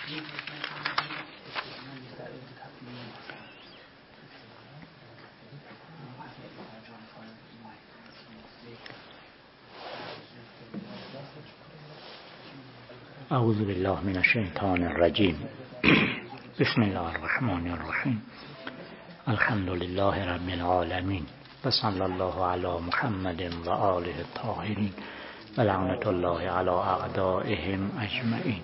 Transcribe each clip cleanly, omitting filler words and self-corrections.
اعوذ بالله من الشیطان الرجیم. بسم الله الرحمن الرحیم. الحمد لله رب العالمین و صلی الله علی محمد و آله الطاهرین و لعنت الله علی اعدائهم اجمعین.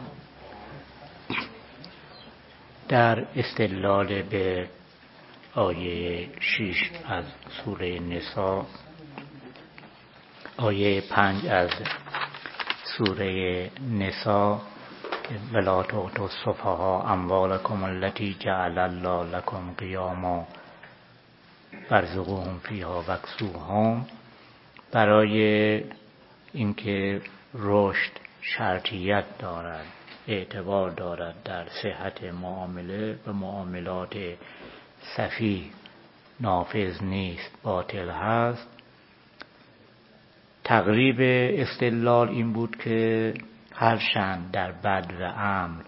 در استدلال به آیه 6 از سوره نساء، آیه 5 از سوره نساء، ولا تؤتوا السفهاء اموالکم التي جعل الله لكم قیاما وارزقوهم فیها واکسوهم، برای اینکه رشد شرطیت دارد، اعتبار دارد در صحت معامله و معاملات سفیه نافذ نیست، باطل هست. تقریب استدلال این بود که هرچند در بد و امر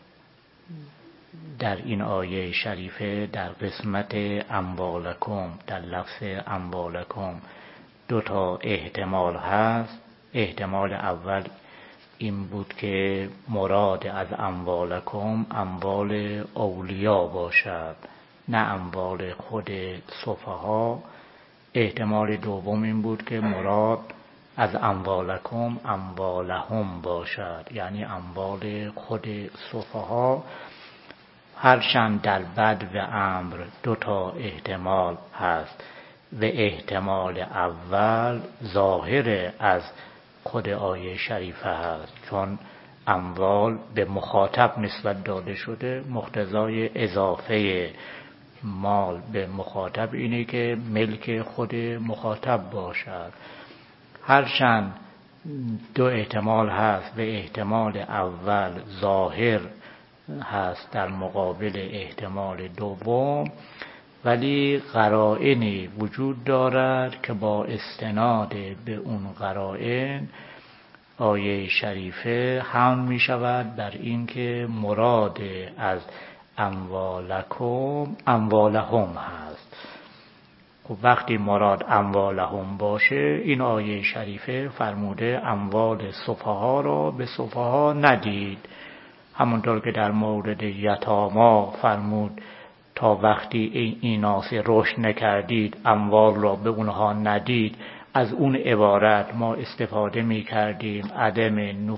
در این آیه شریفه در قسمت اموالکم، در لفظ اموالکم دو تا احتمال هست. احتمال اول این بود که مراد از اموالکم اموال اولیا باشد، نه اموال خود سفها. احتمال دوم این بود که مراد از اموالکم اموالهم باشد، یعنی اموال خود سفها. هرچند در بد و امر دو تا احتمال هست و احتمال اول ظاهر از خود آیه شریفه هست، چون اموال به مخاطب نسبت داده شده. مقتضای اضافه مال به مخاطب اینه که ملک خود مخاطب باشد. هرچند دو احتمال هست و احتمال اول ظاهر هست در مقابل احتمال دوم، ولی قرائنی وجود دارد که با استناد به اون قرائن آیه شریفه هم می شود بر این که مراد از اموالکم اموالهم هست. خب وقتی مراد اموالهم باشه، این آیه شریفه فرموده اموال سفها را به سفها ندید، همونطور که در مورد یتاما فرمود تا وقتی این ناسه رشد نکردید اموال را به اونها ندید. از اون عبارت ما استفاده می کردیم عدم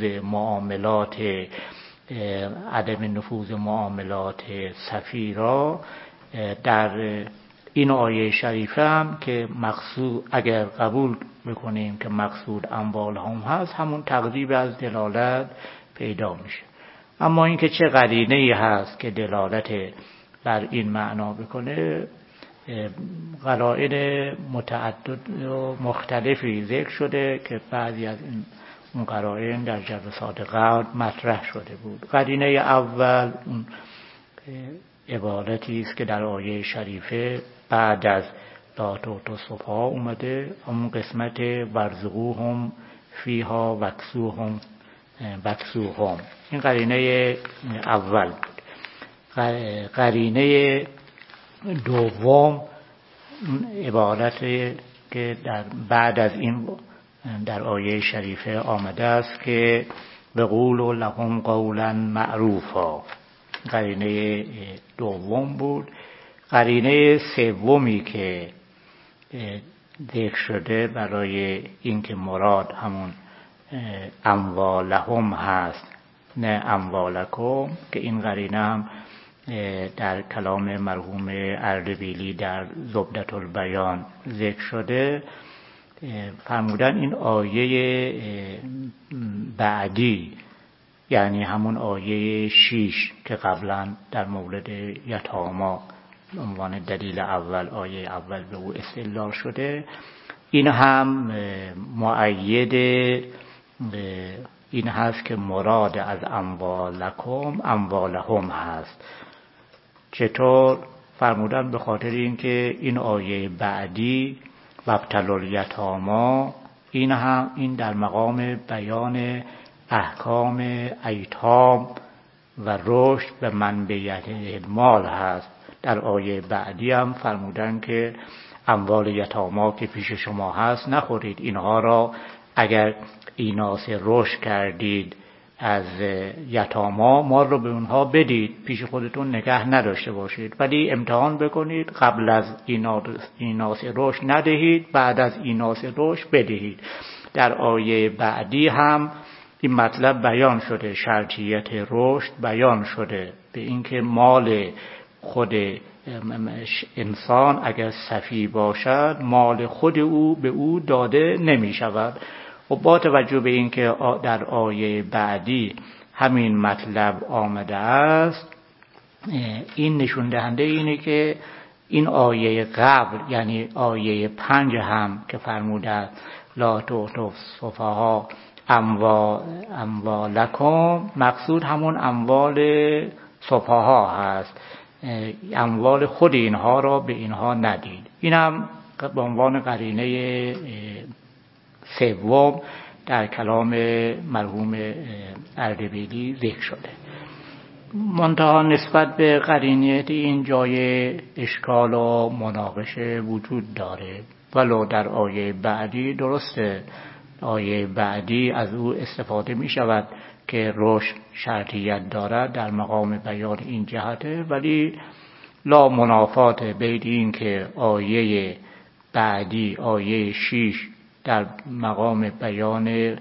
نفوذ معاملات سفیه را. در این آیه شریفه هم که مقصود، اگر قبول بکنیم که مقصود اموال هم هست، همون تقریب از دلالت پیدا میشه. اما اینکه چه قرینه‌ای هست که دلالت بر این معنا بکنه، قرائن متعدد و مختلفی ذکر شده که بعضی از اون قرائن در جلسات قبل مطرح شده بود. قرینه اول اون عبارتی است که در آیه شریفه بعد از لا تؤتوا السفهاء اومده، همون قسمت وارزقوهم فیها واکسوهم. این قرینه اول بود. قرینه دوم عبارت که در بعد از این در آیه شریفه آمده است که وقولوا لهم قولا معروفا. قرینه دوم بود. قرینه سومی که ذکر شده برای اینکه مراد همون اموالهم هست نه اموالکم، که این قرینه هم در کلام مرحوم اردبیلی در زبدة البیان ذکر شده. فرمودن این آیه بعدی، یعنی همون آیه 6 که قبلا در مورد یتاما عنوان دلیل اول آیه اول به او استدلال شده، این هم مؤید این هست که مراد از اموالکم اموالهم هست. چطور؟ فرمودن به خاطر اینکه این آیه بعدی وابتلوا الیتاما، این در مقام بیان احکام ایتام و رشد به منبعیت مال هست. در آیه بعدی هم فرمودن که اموال یتاما که پیش شما هست نخورید، اینها را اگر ایناس رشد کردید از یتاما مال رو به اونها بدید، پیش خودتون نگه نداشته باشید، ولی امتحان بکنید قبل از ایناس رشد ندهید، بعد از ایناس رشد بدهید. در آیه بعدی هم این مطلب بیان شده، شرطیت رشد بیان شده، به اینکه مال خود انسان اگر سفی باشد مال خود او به او داده نمی شود. و با توجه به اینکه در آیه بعدی همین مطلب آمده است، این نشون دهنده اینه که این آیه قبل، یعنی آیه 5 هم که فرموده لا تؤتوا السفهاء اموالکم، مقصود همون اموال سفها هست، اموال خود اینها را به اینها ندید. این هم به عنوان قرینه سوم در کلام مرحوم اردبیلی ذکر شده. منتها نسبت به قرینه این جای اشکال و مناقشه وجود داره، ولو در آیه بعدی درسته، آیه بعدی از او استفاده می شود که رشد شرطیت دارد در مقام بیان این جهته، ولی لا منافات بین این که آیه بعدی آیه 6 در مقام بیان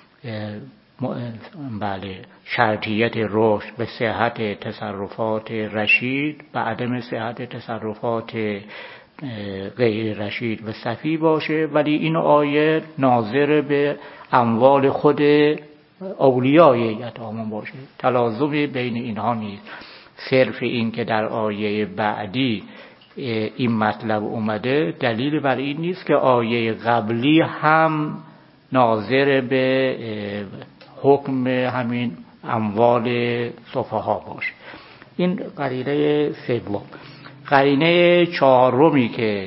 شرطیت رشد به صحت تصرفات رشید و عدم صحت تصرفات غیر رشید و سفی باشه، ولی این آیه ناظر به اموال خود اولیای یتاما باشه، تلازمی بین اینها نیست. صرف این که در آیه بعدی این مطلب اومده دلیل بر این نیست که آیه قبلی هم ناظر به حکم همین اموال سفها باشه. این قرینه سوم. قرینه چهارمی که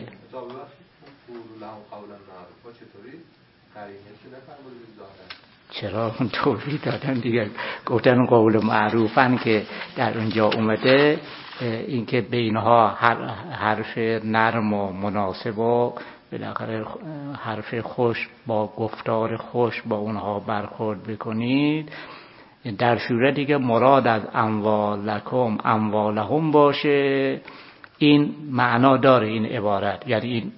چرا اون توضیح دادن دیگه، گفتن قول معروفن که در اونجا اومده، اینکه به اینها حرف نرم و مناسب و بالاخره حرف خوش با گفتار خوش با اونها برخورد بکنید، در صورتی که مراد از اموالکم اموالهم باشه، این معنا داره این عبارت. یعنی این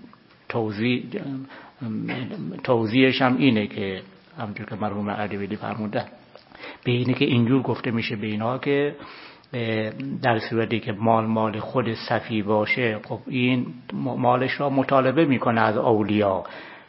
توضیحش هم اینه که همونجور که مرحوم اردبیلی فرموده، به اینه که اینجور گفته میشه به اینها که در صورتی که مال خود صفی باشه، خب این مالش را مطالبه میکنه از اولیا،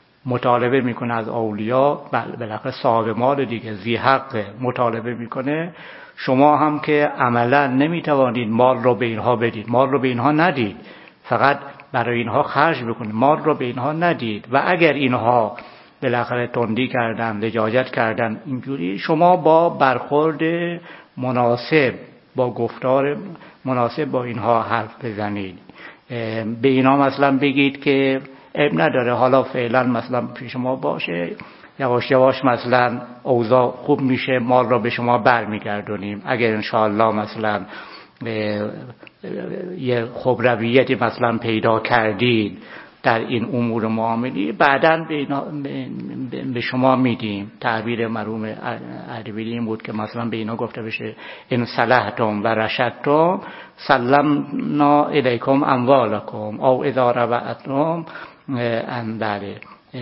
بالاخره صاحب مال دیگه ذی حق مطالبه میکنه. شما هم که عملا نمیتوانید مال رو به اینها بدید، مال رو به اینها ندید، فقط برای اینها خرج بکنید، مال رو به اینها ندید. و اگر اینها بالاخره تندی کردن، لجاجت کردن، اینجوری شما با برخورد مناسب، با گفتار مناسب با اینها حرف بزنید. به اینا مثلا بگید که عیب نداره، حالا فعلا مثلا پیش ما باشه، یواش یواش مثلا اوضاع خوب میشه، مال را به شما برمیگردونیم. اگر انشاءالله مثلا یه خبرویتی مثلا پیدا کردید در این امور معاملی، بعداً به شما میدیم. تعبیر مرحوم اردبیلی این بود که مثلا به اینا گفته بشه ان صلحتم و رشدتم سلمنا الیکم اموالکم، او اذا ربعتم ان بله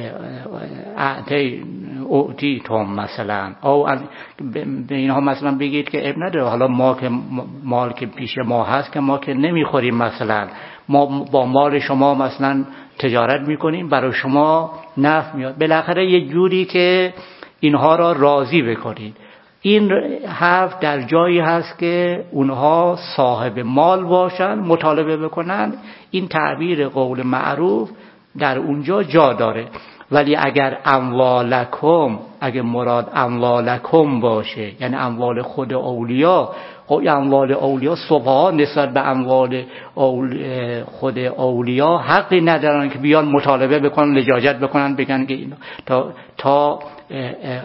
اعطیتم مثلا، او به اینها مثلا بگید که اب نداره، حالا ما که مال که پیش ما هست که ما که نمیخوریم، مثلا ما با مال شما مثلا تجارت میکنیم، برای شما نفع میاد، بالاخره یه جوری که اینها را راضی بکنید. این حرف در جایی هست که اونها صاحب مال باشن، مطالبه بکنن، این تعبیر قول معروف در اونجا جا داره. ولی اگر اموالکم، اگر مراد اموالکم باشه، یعنی اموال خود اولیا، اموال اولیا سفها نسبت به اموال خود اولیا حقی ندارن که بیان مطالبه بکنن، لجاجت بکنن، بگن که اینا تا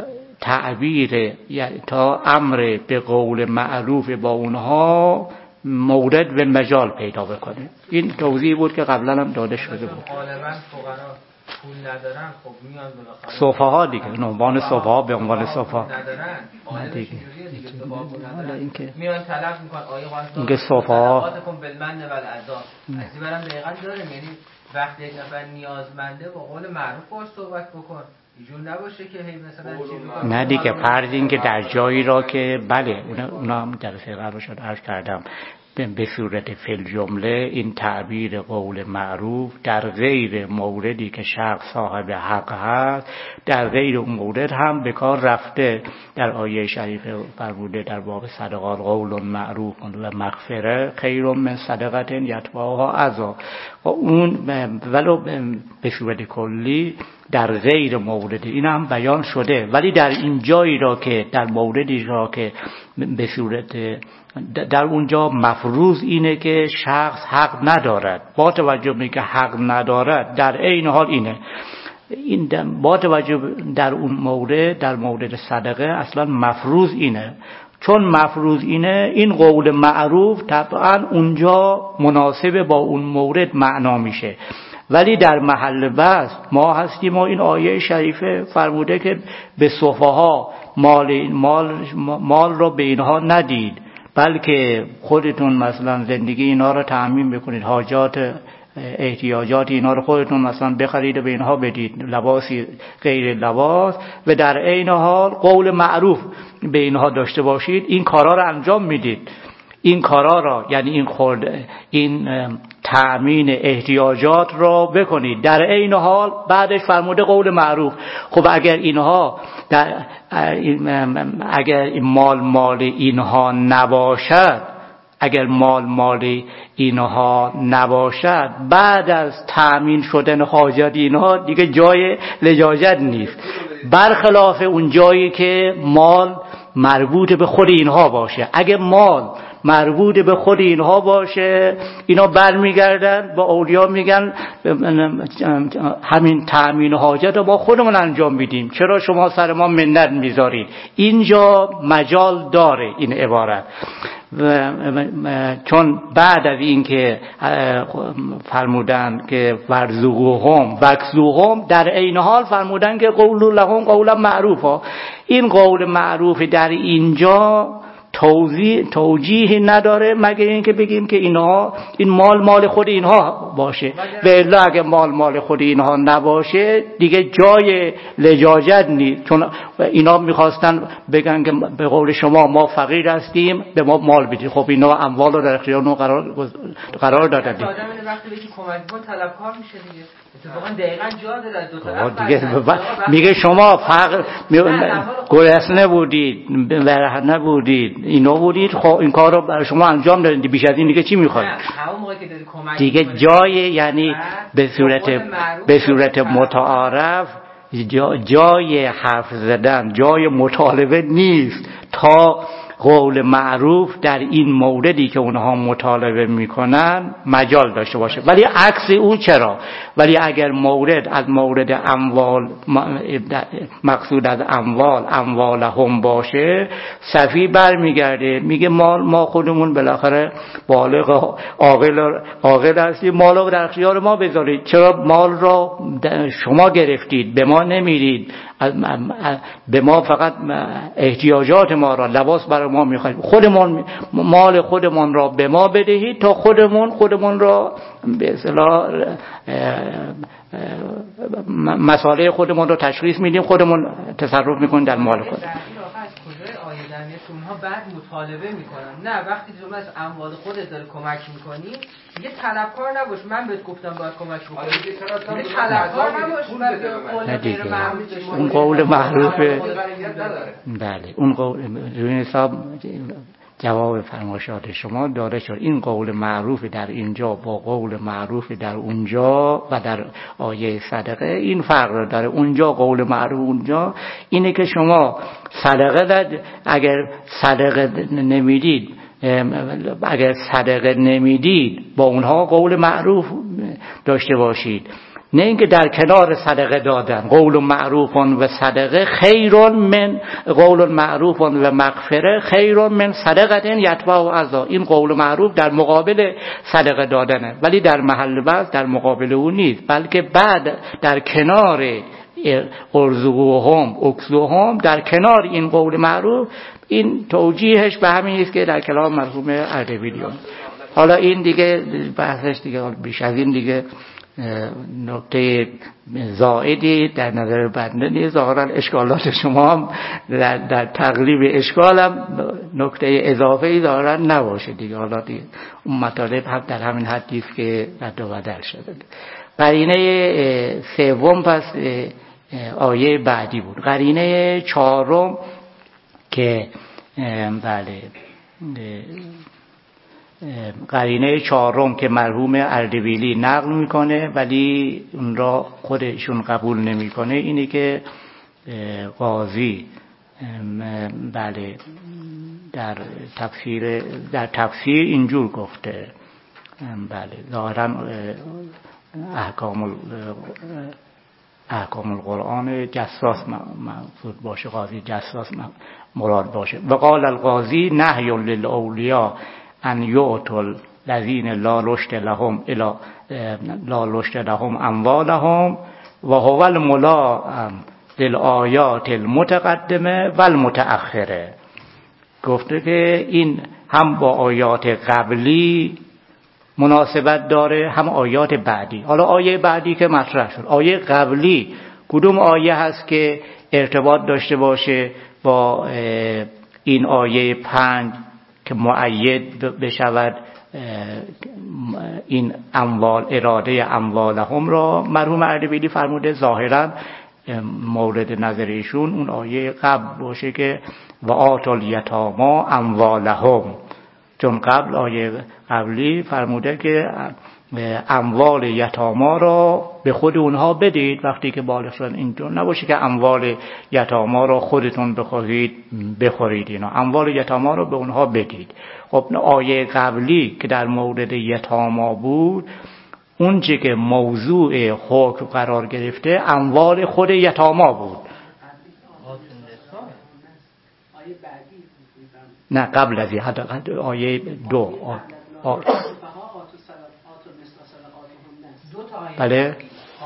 تعبیر تا امر به قول معروف با اونها مورد و مجال پیدا بکنه. این توضیح بود که قبلا هم داده شده بود. غالبا فقرا پول ندارن، خب میان بالاخره صفحه دیگه، عنوان صفحه به عنوان صفحه ندارن، غالبا دیگه حالا اینکه میان طلب میکنن آیه قرآن اینکه صفحه کن بالمن و العذاب. از این برام دقیقاً داریم، یعنی وقتی یک نفر نیازمنده با قول معروف باهاش صحبت بکن، اینجور نباشه که هی مثلا نه دیگه، فرض این که در جایی را که بله اونا هم در قبل شد عرض کردم به صورت فل جمله این تعبیر قول معروف در غیر موردی که شخص صاحب حق هست، در غیر اون مورد هم به کار رفته. در آیه شریفه فرموده در باب صدقات قول معروف و مغفره خیر من صدقه یتبعها اذی. و اون ولو به صورت کلی در غیر مورد این هم بیان شده، ولی در این جایی را که در موردی را که به صورت در اونجا مفروض اینه که شخص حق ندارد، با توجه به که حق ندارد در عین حال اینه این با توجه در اون مورد، در مورد صدقه اصلا مفروض اینه، چون مفروض اینه این قول معروف طبعا اونجا مناسب با اون مورد معنا میشه. ولی در محل بحث ما هستیم و این آیه شریفه فرموده که به صفحا مال رو به اینها ندید، بلکه خودتون مثلا زندگی اینا رو تأمین بکنید، حاجات احتیاجات اینا رو خودتون مثلا بخرید و به اینها بدید، لباسی غیر لباس، و در عین حال قول معروف به اینها داشته باشید، این کارا رو انجام میدید. این کارا را یعنی این تأمین احتیاجات را بکنید، در عین حال بعدش فرموده قول معروف. خب اگر اینها اگر این مال اینها نباشد، اگر مال اینها نباشد، بعد از تأمین شدن حاجات اینها دیگه جای لجاجت نیست، برخلاف اون جایی که مال مربوط به خود اینها باشه. اگه مال مربوط به خود اینها باشه، اینا برمیگردن با اولیا میگن همین تأمین حاجت رو ما خودمون انجام میدیم، چرا شما سر ما منت میذارید؟ اینجا مجال داره این عبارت، چون بعد از این که فرمودن که ورزقوهم وکسوهم، در عین حال فرمودن که قول لهم قولا معروفا. این قول معروف در اینجا توجیه نداره مگر اینکه بگیم که اینها این مال خود اینها باشه، و الا اگه مال خود اینها نباشه دیگه جای لجاجت نیست، چون اینا میخواستن بگن که به قول شما ما فقیر هستیم به ما مال بدید. خب اینا اموال رو در اختیار اون قرار دادن. آدم وقتی بهش کمک کنه طلبکار میشه دیگه. اتفاقا دقیقاً جا داره دو طرف میگه شما فقر گرسنه بودید، برهنه بودید، اینا بودید، خب این کار رو برای شما انجام دادید، بیش از این دیگه چی میخواید؟ همون موقعی که داری کمک دیگه جای یعنی به صورت متعارف جای حرف زدن، جای مطالبه نیست تا قول معروف در این موردی که اونها مطالبه میکنن مجال داشته باشه. ولی عکس اون چرا؟ ولی اگر مورد اموال مقصود از اموالهم باشه، صفی برمیگرده میگه ما خودمون بالاخره بالغ عاقل هستیم، مال رو در اختیار ما بذارید، چرا مال را شما گرفتید به ما نمیدید؟ به ما فقط احتیاجات ما را، لباس برای ما میخواید، خودمون مال خودمون را به ما بدهید تا خودمون را به اصطلاح مسائل خودمون رو تشخیص میدیم، خودمون تصرف میکنیم در مال خود. اونها بعد مطالبه میکنن، نه وقتی شما از اموال خودت داری کمک میکنی دیگه طلبکار نباش، من بهت گفتم باید کمک بکنی، دیگه طلبکار نباش. اون قول معروفه. بله اون قول روی حساب جواب فرمایشات شما داده شد. این قول معروف در اینجا با قول معروف در اونجا و در آیه صدقه این فرق داره. اونجا قول معروف اونجا اینه که شما اگر صدقه نمیدید با اونها قول معروف داشته باشید، نه اینکه در کنار صدقه دادن. قول معروف و صدقه خیر من قول معروف و مغفره خیر من صدقه یتبع عزا. این قول معروف در مقابل صدقه دادنه، ولی در محل بعض در مقابل اون نیست، بلکه بعد در کنار ارزقوهم اکسوهم، در کنار این قول معروف. این توجیهش به همین است که در کلام مرحوم اردبیلی. حالا این دیگه بحثش دیگه بیش از این دیگه نکته زائدی در نظر بنده نیست. ظاهرا اشکالات شما هم در تقلیب اشکالم نکته اضافه‌ای ظاهرا نباشه دیگه. حالا دیگه اون مطالب هم در همین حدی است که رد و بدل شده. قرینه سوم پس آیه بعدی بود. قرینه چهارم که بله قرینه چهارم که مرحوم اردبیلی نقل میکنه ولی اون را خودشون قبول نمیکنه، اینه که قاضی بله در تفسیر اینجور گفته. بله ظاهرا احکام القرآن جساس مقصود باشه، قاضی جساس مراد باشه. و قال القاضی نهی للاولیاء ان یعطوا الذین لا رشد لهم اموالهم و هو الملائم للآیات المتقدمه و المتأخره. گفته که این هم با آیات قبلی مناسبت داره هم آیات بعدی. حالا آیه بعدی که مطرح شد، آیه قبلی کدوم آیه هست که ارتباط داشته باشه با این آیه 5 که مؤید بشود این اموال، اراده اموالهم را؟ مرحوم اردبیلی فرموده ظاهرا مورد نظر ایشون اون آیه قبل باشه که و آتوا الیتامی اموالهم، چون قبل آیه قبلی فرموده که اموال یتاما را به خود اونها بدید وقتی که بالغ شدن. اینجور نباشه که اموال یتاما را خودتون بخواهید بخورید، اینا اموال یتاما را به اونها بدید. خب آیه قبلی که در مورد یتاما بود، اون چه که موضوع حکم قرار گرفته اموال خود یتاما بود. نه قبل از این آیه 2 بله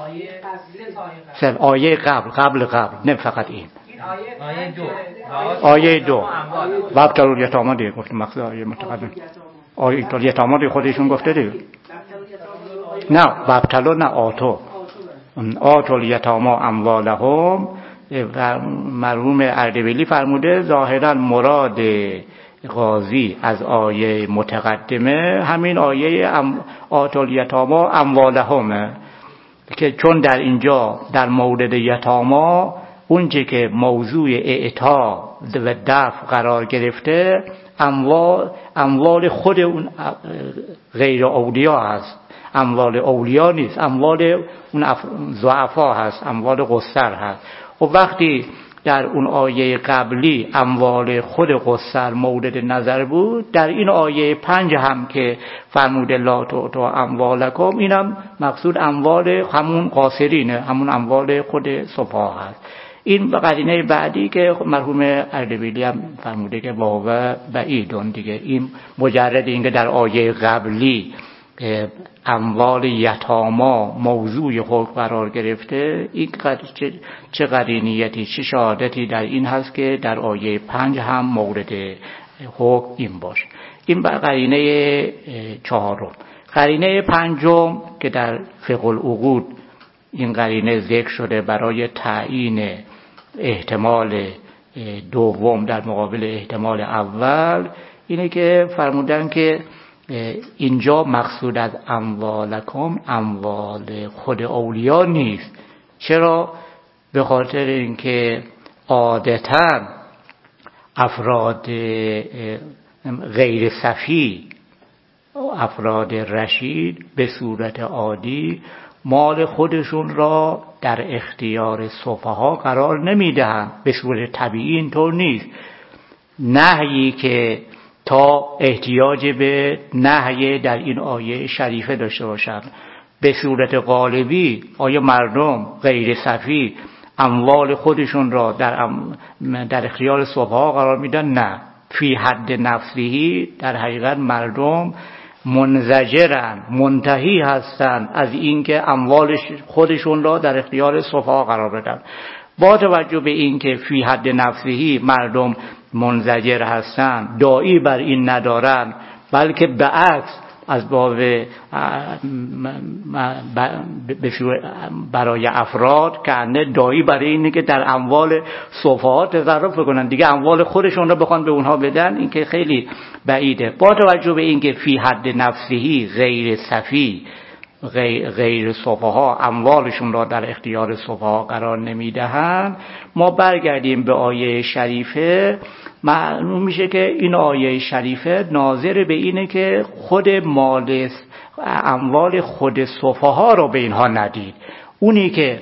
آیه قبل نه فقط این آیه 2 وابتلوا الیتامی دیگه گفت مقصد آیه متقدم. آیه الیتامی خودشون گفته دیگه. نه وابتلوا نه آتوا الیتامی اموالهم. و مرحوم اردبیلی فرموده ظاهرا مراد قاضی از آیه متقدمه همین آیه آتوا الیتامی اموالهم، که چون در اینجا در مورد یتاما اونچه که موضوع اعطا و دفع قرار گرفته اموال خود اون غیر اولیا هست، اموال اولیا نیست، اموال اون ضعفا هست، اموال قصر هست. و وقتی در اون آیه قبلی اموال خود قصر مورد نظر بود، در این آیه 5 هم که فرموده لا تؤتوا اموالکم، اینم مقصود اموال همون قاصرینه، همون اموال خود سفها هست. این قرینه بعدی که مرحوم اردبیلی هم فرموده که واو بعیدون دیگه، این مجرد اینکه در آیه قبلی اموال یتاما موضوع حکم قرار گرفته، این چه قرینیتی چه شهادتی در این هست که در آیه 5 هم مورد حکم این باشه. این قرینه 4. قرینه 5 که در فقه العقود این قرینه ذکر شده برای تعیین احتمال دوم در مقابل احتمال اول، اینه که فرمودن که اینجا مقصود از اموالکم اموال خود اولیا نیست. چرا؟ به خاطر اینکه عادتاً افراد غیر صفی، افراد رشید به صورت عادی مال خودشون را در اختیار سفها قرار نمیدهند. به صورت طبیعی اینطور نیست. نهیی که تا احتیاج به نهی در این آیه شریفه داشته باشند، به صورت قالبی آیا مردم غیر صفی اموال خودشون را در اختیار سفها قرار میدن؟ نه. فی حد نفسهی در حقیقت مردم منزجرن، منتهی هستند از اینکه اموال خودشون را در اختیار سفها قرار بدن. با توجه به اینکه فی حد نفسهی مردم منزجر هستند، داعی بر این ندارن، بلکه به عکس از باب برای افراد که داعی برای اینه که در اموال سفها تصرف کنن دیگه، اموال خودشون رو بخوان به اونها بدن، این که خیلی بعیده. با توجه به اینکه فی حد نفسهی غیر صفی، غیر سفها اموالشون را در اختیار سفها قرار نمیدهند، ما برگردیم به آیه شریفه. معلوم میشه که این آیه شریفه ناظر به اینه که خود اموال خود سفها را به اینها ندید. اونی که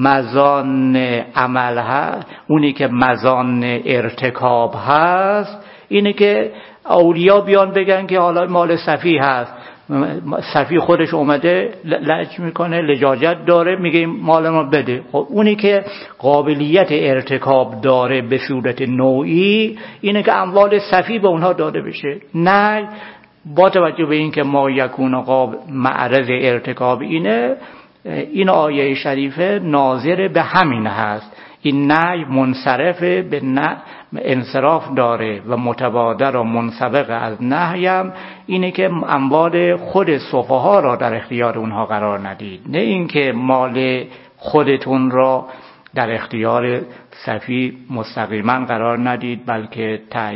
مزان عمل هست، اونی که مزان ارتکاب هست، اینه که اولیا بیان بگن که حالا مال صفی هست، صفی خودش اومده لج میکنه، لجاجت داره، میگه مال ما بده. خب اونی که قابلیت ارتکاب داره به صورت نوعی، اینه که اموال صفی به اونها داده بشه. نه، با توجه به اینکه ما یکون معرض ارتکاب اینه، این آیه شریفه ناظر به همین هست. این نهی منصرف به انصراف داره و متبادر و منسبق از نهیم اینه که اموال خود سفها را در اختیار اونها قرار ندید، نه اینکه مال خودتون را در اختیار صفی مستقیما قرار ندید، بلکه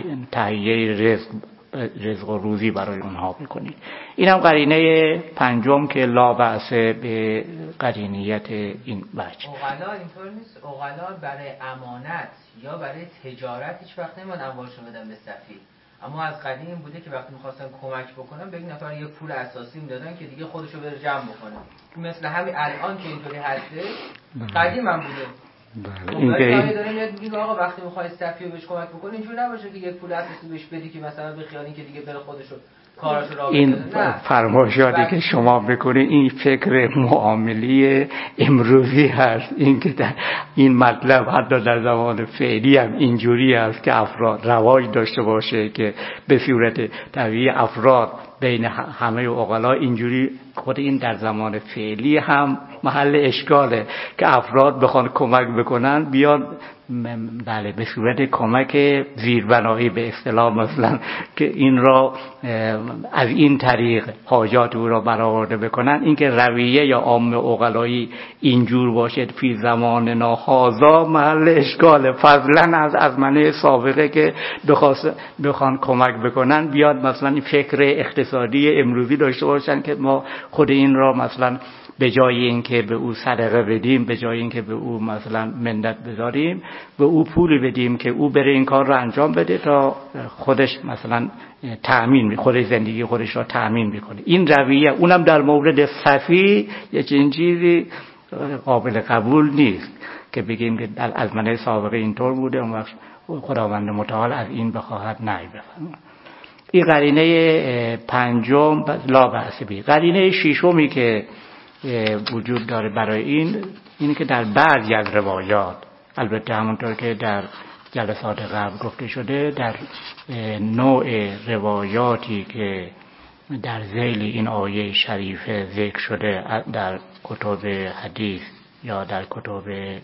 تهیه رزق و روزی برای اونها بکنید. این هم قرینه پنجم که لا بأس به قرینیت این بچه. اوغلا اینطور نیست؟ اوغلا برای امانت یا برای تجارت هیچ وقت نمیان اموالشون بدن به صفی، اما از قدیم بوده که وقتی میخواستن کمک بکنن به یک نفر یک پول اساسی میدادن که دیگه خودشو بره جمع بکنه. مثل همین الان که اینطوری هسته، قدیم هم بوده. این که داره میاد میگه آقا وقتی میخوای صفیو بهش کمک بکنی اینجوری نباشه که یک پول اساسی بهش بدی که مثلا به خیال اینکه دیگه بره خودشو کاراشو راه بندازه. این فرمایشاتی که شما بکنید این فکر معاملی امروزی هست. این که در این مطلب حتی در زمان فعلی هم اینجوری است که افراد رواج داشته باشه که به صورت طبیعی افراد بین همه عقلا اینجوری، خود این در زمان فعلی هم محل اشکاله که افراد بخوان کمک بکنن بیان بله به صورت کمک زیربنایی به اصطلاح مثلا که این را از این طریق حاجات او را برآورده بکنن. این که رویه یا عام عقلایی اینجور باشه فی زمان ناهازا محل اشکاله، فضلا از ازمنه سابقه که بخوان کمک بکنن بیاد مثلا این فکر اقتصادی امروزی داشته باشن که ما خود این را مثلا به جای اینکه به او صدقه بدیم، به جای اینکه به او مثلا منت بذاریم، به او پول بدیم که او بره این کار رو انجام بده تا خودش مثلا خودش زندگی خودش را تأمین بکنه. این رویه اونم در مورد صفی یه چیزی قابل قبول نیست که بگیم که در ازمنه سابقه اینطور بوده اون وقت خداوند متعال از این بخواهد نهی بفرماید. این قرینه پنجم لا بأس به. قرینه ششمی که وجود داره برای این که در بعضی از روایات، البته همونطور که در جلسات قبل گفته شده، در نوع روایاتی که در ذیل این آیه شریفه ذکر شده در کتب حدیث یا در کتب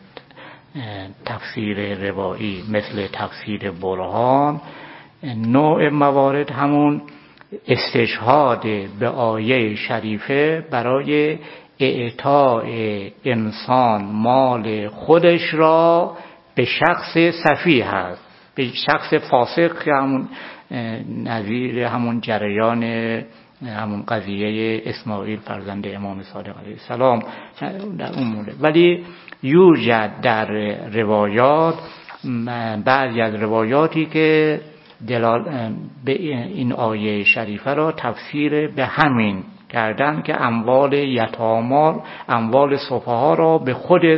تفسیر روایی مثل تفسیر برهان، نوع موارد همون استشهاد به آیه شریفه برای اعطاء انسان مال خودش را به شخص صفی هست، به شخص فاسق که همون نظیر همون جریان همون قضیه اسماعیل فرزند امام صادق علیه السلام در اون مورد. ولی یوجد در روایات بعضی از روایاتی که به این آیه شریفه را تفسیر به همین کردن که اموال یتاما، اموال سفها را به خود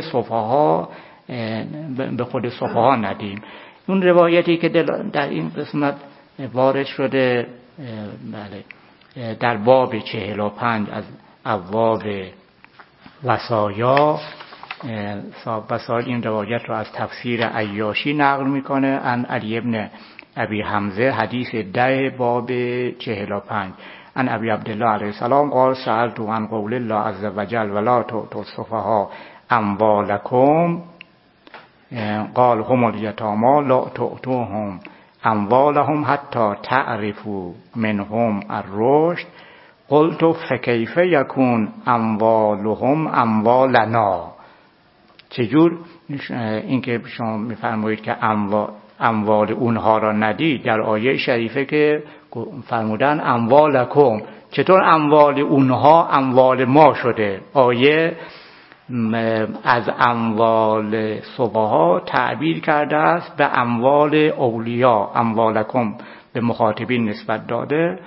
سفها ندیم. اون روایتی که در این قسمت وارد شده بله در باب 45 از ابواب وصایا این روایت را از تفسیر عیاشی نقل میکنه. ان علی ابن ابی حمزه حدیث 10 باب 45 ان ابی عبدالله علیه السلام قال سألت عن قول الله عز وجل ولا تؤتوا السفهاء اموالکم قال هم الیتامی لا تؤتوهم اموالهم حتی تعرفوا منهم الرشد قلت فکیف یکون اموالهم اموالنا. چجور اینکه شما میفرمایید که اموال اونها را ندید، در آیه شریفه که فرمودن اموالکم، چطور اموال اونها اموال ما شده؟ آیه از اموال سفها تعبیر کرده است به اموال اولیا، اموالکم به مخاطبین نسبت داده.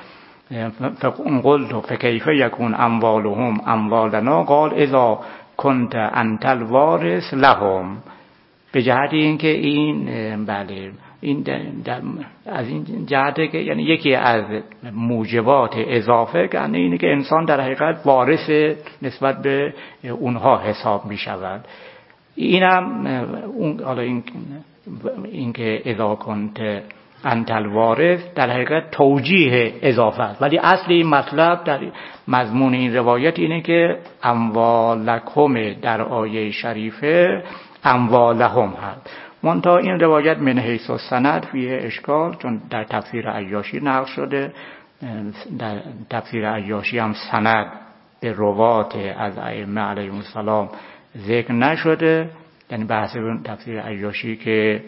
قلت فکیف یکون اموالهم اموالنا قال اذا کنت انت الوارث لهم. به جهت اینکه این بله این از این جهته که یعنی یکی از موجبات اضافه یعنی اینه که انسان در حقیقت وارث نسبت به اونها حساب می شود. اینم اون حالا این که اذا کنت انت الوارث در حقیقت توجیه اضافه است، ولی اصل این مطلب در مضمون این روایت اینه که اموالکم در آیه شریفه اموالهم هست. منتها این روایت من حیث السند فیه اشکال، چون در تفسیر عیاشی نقل شده. در تفسیر عیاشی هم سند به روات از ائمه علیهم السلام ذکر نشده، یعنی بحث تفسیر عیاشی که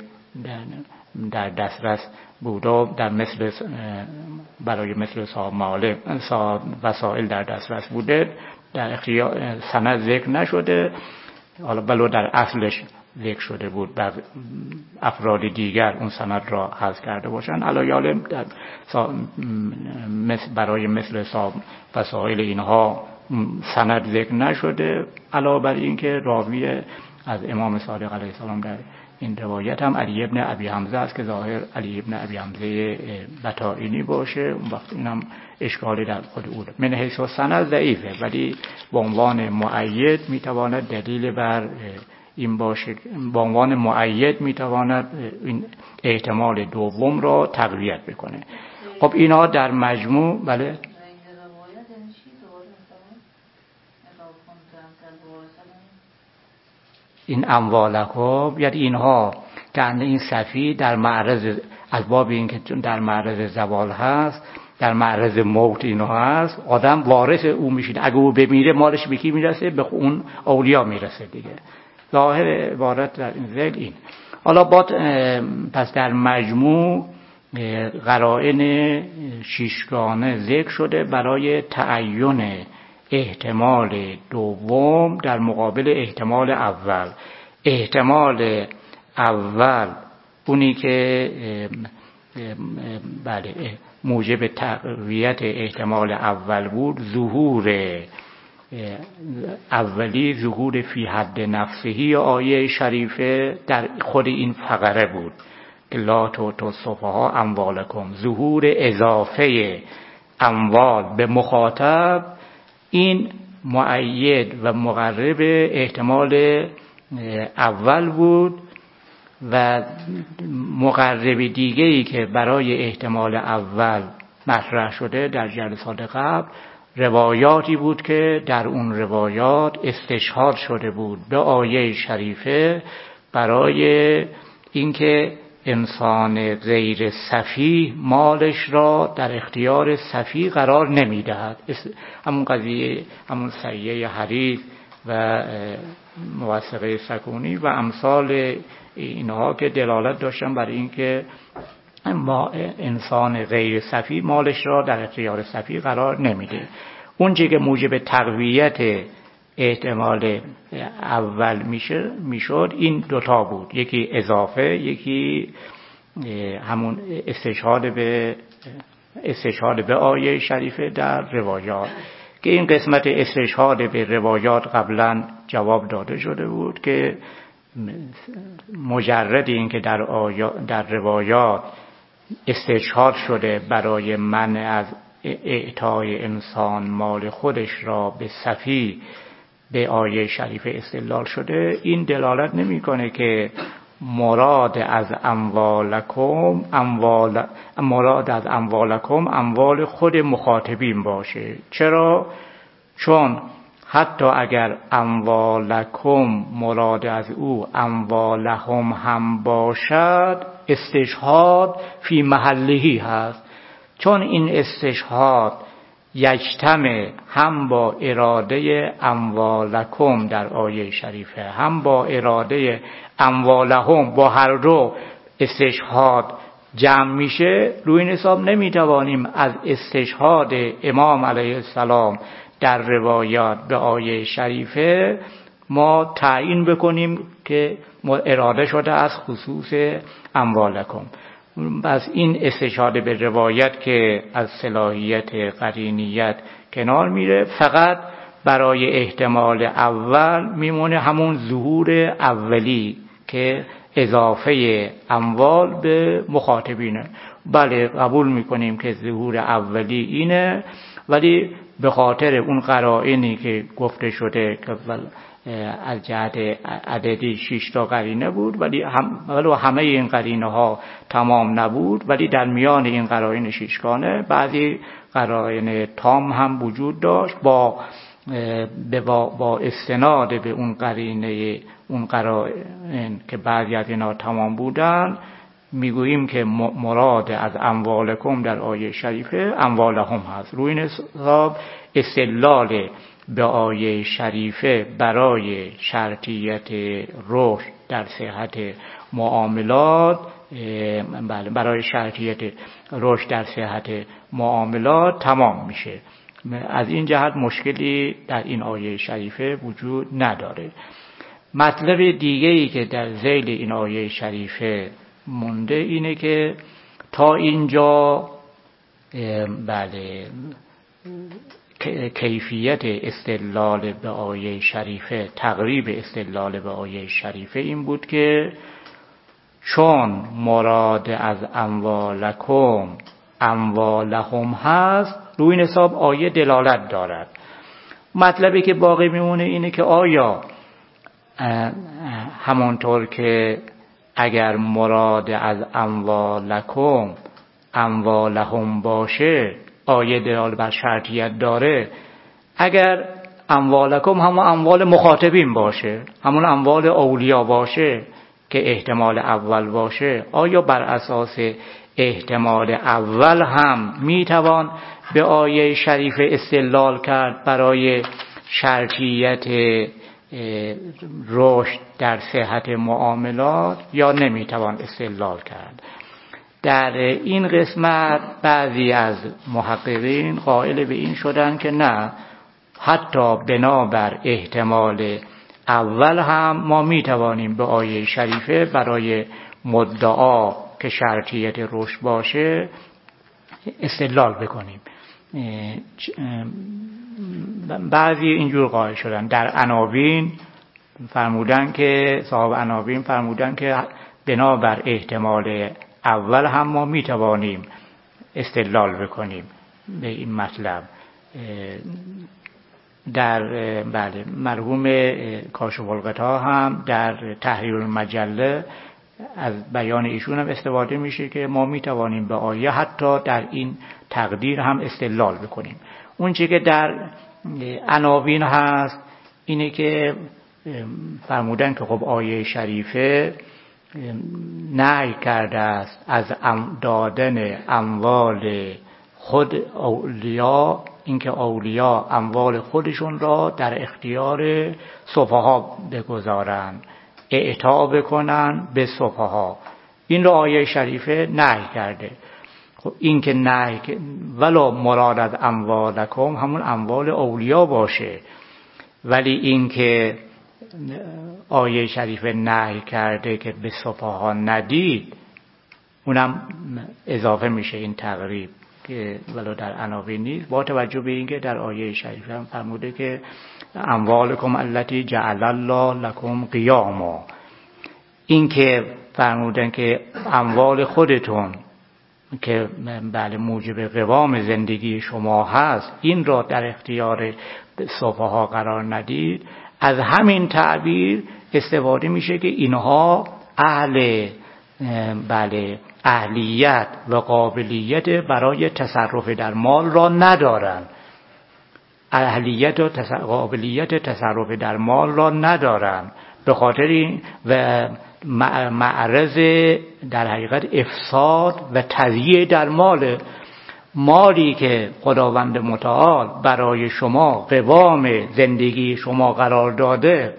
در دسترس بود و در مثل برای مثل صاحب معالم وسائل در دسترس بوده، در اختیار سند ذکر نشده. حالا بلو در اصلش ذکر شده بود، بر افراد دیگر اون سند را حذف کرده باشن. علایال برای مثل صاحب وسائل اینها سند ذکر نشده، علاوه بر این که راوی از امام صادق علیه السلام در این روایت هم علی ابن ابی حمزه است که ظاهر علی ابن ابی حمزه بطائینی باشه. اون وقت اینم اشکالی در خود او من حیث سند ضعیفه، ولی به عنوان مؤید میتواند دلیل بر این باشه، به عنوان مؤید میتواند این احتمال دوم را تقویت بکنه. خب اینا در مجموع بله این اموالکم یعنی اینها که این صفی در معرض از باب این که در معرض زوال هست، در معرض موت اینها هست، آدم وارث او میشه. اگه او بمیره مالش به کی میرسه؟ به اون اولیا میرسه دیگه. ظاهر عبارت در این ذیل این. حالا پس در مجموع قرائن شیشگانه ذکر شده برای تعین احتمال دوم در مقابل احتمال اول. احتمال اول اونی که بله موجب تقویت احتمال اول بود، ظهور اولی، ظهور فی حد نفسهی آیه شریفه در خود این فقره بود که لا تؤتوا السفهاء اموالکم، ظهور اضافه اموال به مخاطب. این مؤید و مقرب احتمال اول بود و مقرب دیگه‌ای که برای احتمال اول مطرح شده در جلسات قبل روایاتی بود که در اون روایات استشهاد شده بود به آیه شریفه برای اینکه انسان غیر سفیه مالش را در اختیار سفیه قرار نمیدهد. همون قضیه، همون سریه حریث و موثقه سکونی و امثال اینها که دلالت داشتن بر اینکه ما انسان غیر سفیه مالش را در اختیار سفیه قرار نمیده. اون چیزی که موجب تقویت احتمال اول میشد این دوتا بود، یکی اضافه، یکی همون استشهاد به آیه شریفه در روایات، که این قسمت استشهاد به روایات قبلا جواب داده شده بود که مجرد این که در روایات استشهاد شده برای منع از اعطای انسان مال خودش را به سفیه به آیه شریفه استدلال شده، این دلالت نمیکنه که مراد از اموالکم اموال خود مخاطبین باشه. چرا؟ چون حتی اگر اموالکم مراد از او اموالهم هم باشد، استشهاد فی محلهی هست، چون این استشهاد یجتمع هم با اراده اموالکم در آیه شریفه، هم با اراده اموالهم، با هر دو استشهاد جمع میشه. روی این حساب نمیتوانیم از استشهاد امام علیه السلام در روایات به آیه شریفه ما تعیین بکنیم که اراده شده از خصوص اموالکم. از این استشهاد به روایت که از صلاحیت قرینیت کنار میره، فقط برای احتمال اول میمونه همون ظهور اولی که اضافه اموال به مخاطبینه. بله قبول میکنیم که ظهور اولی اینه، ولی به خاطر اون قرائنی که گفته شده که از جهت عددی 6 تا قرینه بود، ولی همه این قرینه ها تمام نبود، ولی در میان این قرائن 6 گانه بعضی قرائن تام هم وجود داشت. با استناد به اون قرینه، اون قرائن که بعضی از اینا تمام بودن، میگوییم که مراد از اموالکم در آیه شریفه اموالهم هست. روی این حساب استدلال به آیه شریفه برای شرطیت رشد در صحت معاملات، برای شرطیت رشد در صحت معاملات تمام میشه. از این جهت مشکلی در این آیه شریفه وجود نداره. مطلب دیگه‌ای که در ذیل این آیه شریفه مونده اینه که تا اینجا کیفیت استدلال به آیه شریفه، تقریب استدلال به آیه شریفه این بود که چون مراد از اموالکم اموالهم هست، روی این حساب آیه دلالت دارد. مطلبی که باقی میمونه اینه که آیا همانطور که اگر مراد از اموالکم اموالهم باشه آیه دلالت بر شرطیت داره، اگر اموالکم همون اموال مخاطبین باشه، همون اموال اولیا باشه که احتمال اول باشه، آیا بر اساس احتمال اول هم میتوان به آیه شریفه استدلال کرد برای شرطیت رشد در صحت معاملات یا نمیتوان استدلال کرد؟ در این قسمت بعضی از محققین قائل به این شدن که نه، حتی بنابر احتمال اول هم ما میتوانیم به آیه شریفه برای مدعا که شرطیت رشد باشه استدلال بکنیم. بعضی اینجور قائل شدن. در عناوین فرمودن که صاحب عناوین فرمودن که بنابر احتمال اول هم ما میتوانیم استدلال بکنیم به این مطلب. در مرحوم کاشف الغطا هم در تحریر المجله از بیان ایشون هم استفاده میشه که ما میتوانیم به آیه حتی در این تقدیر هم استدلال بکنیم. اون چیزی که در عناوین هست اینه که فرمودن که خب آیه شریفه نهی کرده است از دادن اموال خود اولیا، اینکه اولیا اموال خودشون را در اختیار سفها بگذارن، اعطا بکنن به سفها. این رو آیه شریفه نهی کرده. خب این که نهی ولا مراد از اموالکم همون اموال اولیا باشه، ولی این که آیه شریفه نهی کرده که به سفها ندید، اونم اضافه میشه این تقریب که ولو در عناوین نیست، با توجه به اینکه در آیه شریفه هم فرموده که اموالکم التی جعل الله لکم قیاما. این که فرمودن که اموال خودتون که موجب قوام زندگی شما هست، این را در اختیار سفها قرار ندید، از همین تعبیر استفاده میشه که اینها اهلیت و قابلیت برای تصرف در مال را ندارند. اهلیت و قابلیت تصرف در مال را ندارند، به خاطر این و معرض در حقیقت افساد و تضییع در مالی که خداوند متعال برای شما قوام زندگی شما قرار داده،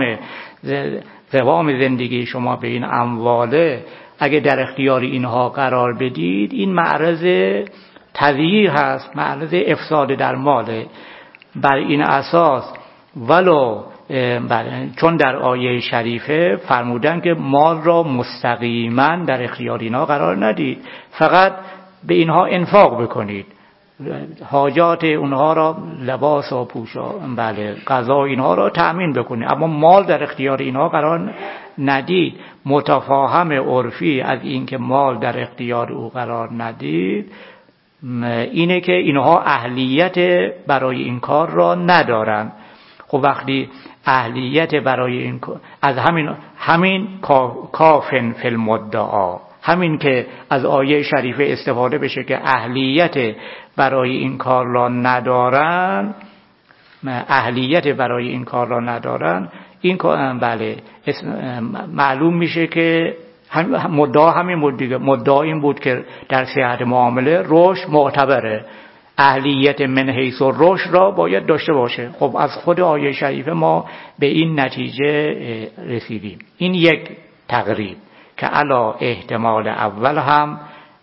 قوام زندگی شما به این امواله، اگه در اختیار اینها قرار بدید، این معرض تضییع هست، معرض افساد در ماله. بر این اساس ولو چون در آیه شریفه فرمودن که مال را مستقیما در اختیار اینها قرار ندید، فقط به اینها انفاق بکنید، حاجات اونها را، لباس و غذا اینها را تأمین بکنید، اما مال در اختیار اینها قرار ندید. متفاهم عرفی از اینکه مال در اختیار او قرار ندید اینه که اینها اهلیت برای این کار را ندارند. خب وقتی اهلیت برای این کار، از همین کافن فی المدعا، همین که از آیه شریفه استفاده بشه که اهلیت برای این کار را ندارن، این معلوم میشه که مدعا همین بود دیگه. مدعا این بود که در صحت معامله رشد معتبره، اهلیت من حیث الرشد را باید داشته باشه. خب از خود آیه شریفه ما به این نتیجه رسیدیم. این یک تقریب که علا احتمال اول هم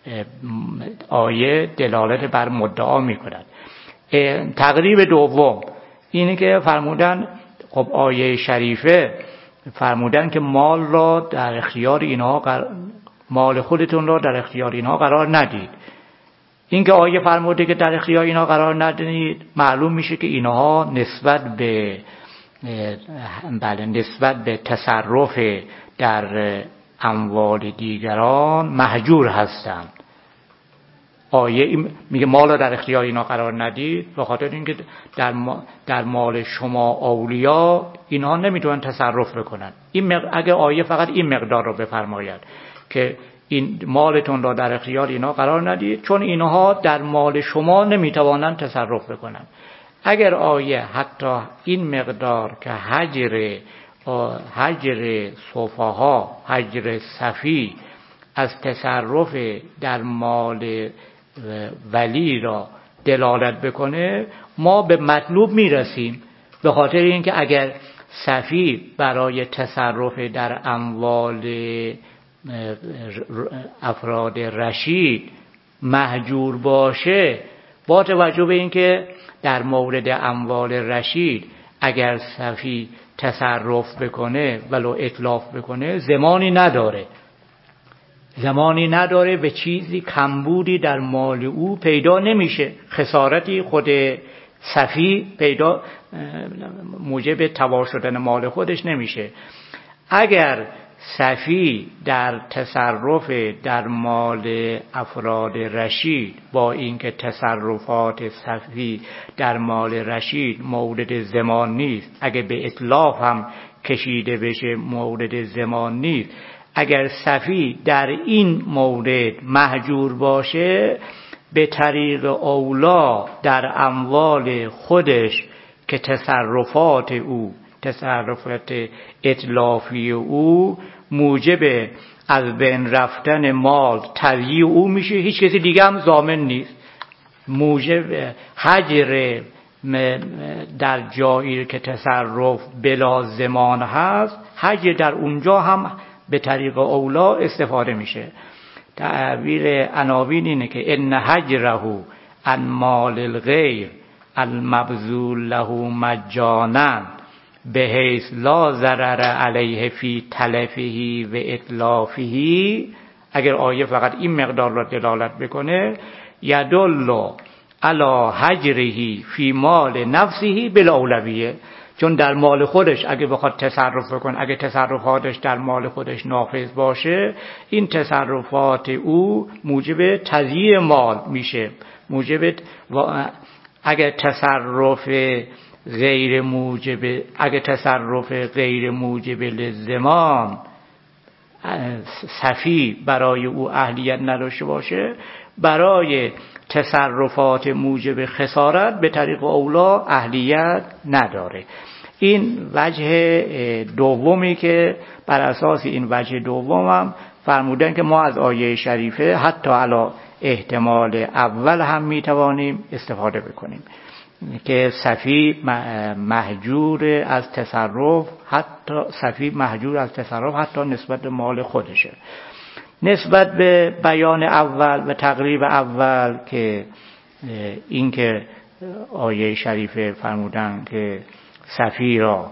آیه دلالت بر مدعا میکند. تقریب دوم اینه که فرمودن، خب آیه شریفه فرمودن که مال را در اختیار اینها مال خودتون را در اختیار اینها قرار ندید. این که آیه فرموده که در اختیار اینها قرار ندید، معلوم میشه که اینها نسبت به تصرف در اموال دیگران مهجور هستند. آیه میگه مال را در اختیار اینا قرار ندید، به خاطر اینکه در مال شما اولیا اینها نمیتونن تصرف بکنن. اگه آیه فقط این مقدار رو بفرماید که این مالتون را در اختیار اینا قرار ندید چون اینها در مال شما نمیتوانن تصرف بکنن. اگر آیه حتی این مقدار که حجر سفها، حجر صفی از تصرف در مال ولی را دلالت بکنه، ما به مطلوب میرسیم. به خاطر اینکه اگر صفی برای تصرف در اموال افراد رشید مهجور باشه، با توجه به اینکه در مورد اموال رشید اگر صفی تصرف بکنه ولو اتلاف بکنه زمانی نداره و چیزی کمبودی در مال او پیدا نمیشه، خسارتی خود صفی پیدا موجب تباه شدن مال خودش نمیشه. اگر صفی در تصرف در مال افراد رشید، با اینکه تصرفات صفی در مال رشید مورد ضمان نیست، اگه به اتلاف هم کشیده بشه مورد ضمان نیست، اگر صفی در این مورد مهجور باشه، به طریق اولا در اموال خودش که تصرفات اتلافی او موجب از بین رفتن مال تضییع او میشه، هیچ کسی دیگه هم ضامن نیست. موجب حجر در جایی که تصرف بلا ضمان هست، حجر در اونجا هم به طریق اولا استفاده میشه. تعبیر عناوین اینه که ان حجره عن مال الغیر المبذول له مجانا بحیث لا ضرر علیه فی تلفه و اتلافه. اگر آیه فقط این مقدار را دلالت بکنه، یدل علی حجره فی مال نفسه بالاولویه، چون در مال خودش اگه بخواد تصرف بکنه، اگه تصرفاتش در مال خودش نافذ باشه، این تصرفات او موجب تضییع مال میشه. اگر تصرف غیر موجب، اگه تصرف غیر موجب لزمان صفی برای او اهلیت نداشته باشه، برای تصرفات موجب خسارت به طریق اولا اهلیت نداره. این وجه دومی که بر اساس این وجه دومم فرمودن که ما از آیه شریفه حتی علی احتمال اول هم میتوانیم استفاده بکنیم که صفی محجور از تصرف، حتی صفی محجور از تصرف حتی نسبت به مال خودشه. نسبت به بیان اول و تقریب اول که این که آیه شریفه فرمودن که صفی را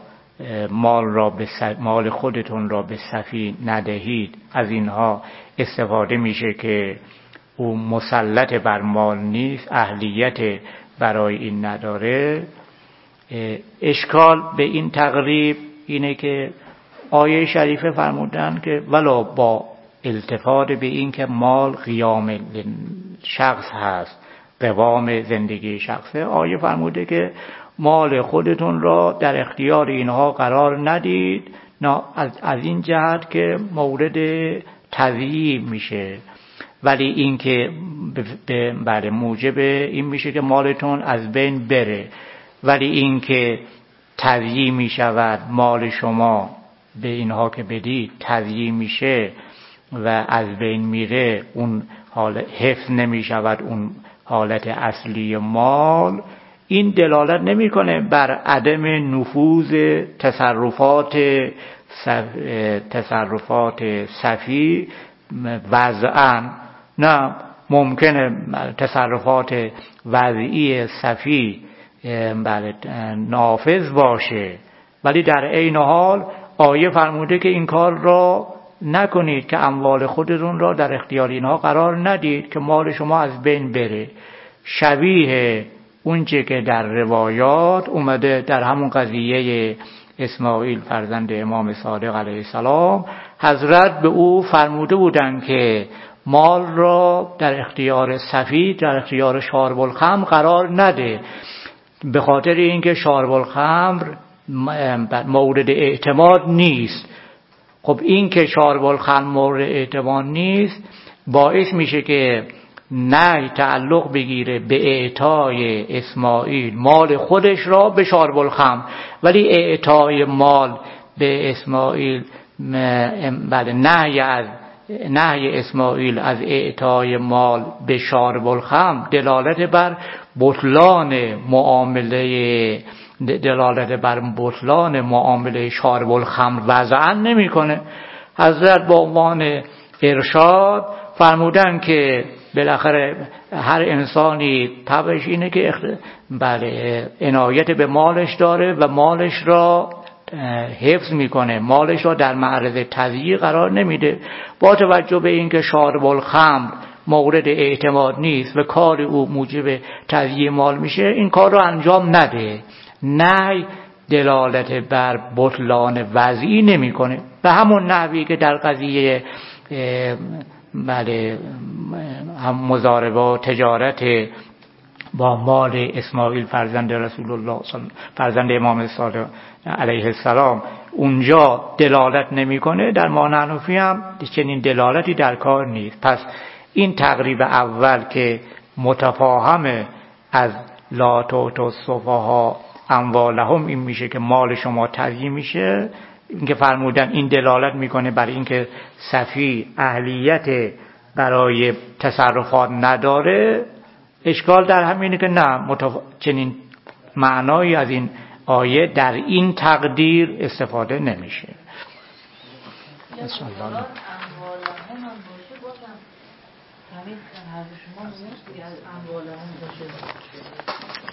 مال خودتون را به صفی ندهید، از اینها استفاده میشه که او مسلط بر مال نیست، اهلیت برای این نداره. اشکال به این تقریب اینه که آیه شریفه فرمودن که ولا با التفات به این که مال قیام شخص هست، قوام زندگی شخصه، آیه فرموده که مال خودتون را در اختیار اینها قرار ندید، از این جهت که مورد تضییع میشه. ولی این که بله موجب این میشه که مالتون از بین بره، ولی این که تضییع میشود مال شما به اینها که بدید تضییع میشه و از بین میره، اون حالت حفظ نمیشود اون حالت اصلی مال، این دلالت نمیکنه بر عدم نفوذ تصرفات صفی وضعاً. نه، ممکنه تصرفات وضعی صفی نافذ باشه، ولی در عین حال آیه فرموده که این کار را نکنید، که اموال خودتون را در اختیار اینها قرار ندید که مال شما از بین بره. شبیه اونچه که در روایات اومده در همون قضیه اسماعیل فرزند امام صادق علیه السلام، حضرت به او فرموده بودند که مال را در اختیار صفی، در اختیار شارب الخمر قرار نده، به خاطر اینکه شارب الخمر مورد اعتماد نیست. خب این که شارب الخمر مورد اعتماد نیست باعث میشه که نه تعلق بگیره به اعطای اسماعیل مال خودش را به شارب الخمر، ولی اعطای مال به اسماعیل بله نهی اسماعیل از اعطای مال به شارب الخمر دلالت بر بطلان معامله شارب الخمر وضعاً نمیکنه. حضرت با عنوان ارشاد فرمودن که بالاخره هر انسانی طبعش اینه که عنایت به مالش داره و مالش را حفظ میکنه، مالش را در معرض تضییع قرار نمیده. با توجه به اینکه شارب الخمر مورد اعتماد نیست و کار او موجب تضییع مال میشه، این کار را انجام نده. نه دلالت بر بطلان وضعی نمیکنه. به همون نحوی که در قضیه هم مضاربه و تجارت با مال اسماعیل فرزند رسول الله فرزند امام صادق علیه السلام اونجا دلالت نمیکنه، در ما حنفی هم چنین دلالتی در کار نیست. پس این تقریب اول که متفاهم از لا تؤتوا السفهاء اموالهم این میشه که مال شما تضییع میشه، اینکه فرمودن این دلالت میکنه برای اینکه صفی اهلیت برای تصرفات نداره. اشکال در همینه که نه چنین معنایی از این آیه در این تقدیر استفاده نمیشه.